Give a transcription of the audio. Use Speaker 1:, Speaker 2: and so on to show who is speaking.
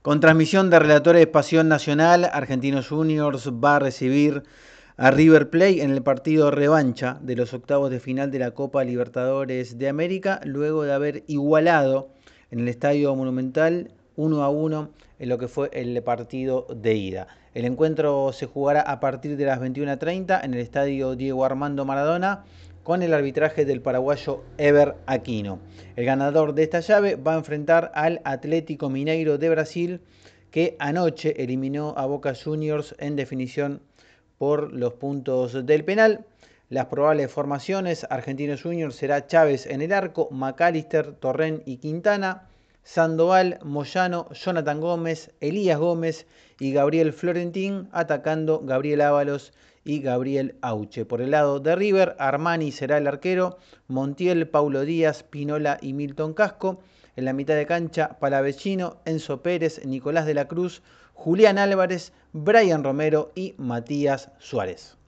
Speaker 1: Con transmisión de relatores Pasión Nacional, Argentinos Juniors va a recibir a River Plate en el partido revancha de los octavos de final de la Copa Libertadores de América, luego de haber igualado en el Estadio Monumental 1-1 en lo que fue el partido de ida. El encuentro se jugará a partir de las 21:30 en el Estadio Diego Armando Maradona, con el arbitraje del paraguayo Ever Aquino. El ganador de esta llave va a enfrentar al Atlético Mineiro de Brasil, que anoche eliminó a Boca Juniors en definición por los puntos del penal. Las probables formaciones: Argentinos Juniors será Chávez en el arco, McAllister, Torrent y Quintana, Sandoval, Moyano, Jonathan Gómez, Elías Gómez y Gabriel Florentín, atacando Gabriel Ábalos y Gabriel Auche. Por el lado de River, Armani será el arquero, Montiel, Paulo Díaz, Pinola y Milton Casco. En la mitad de cancha, Palavecino, Enzo Pérez, Nicolás de la Cruz, Julián Álvarez, Brian Romero y Matías Suárez.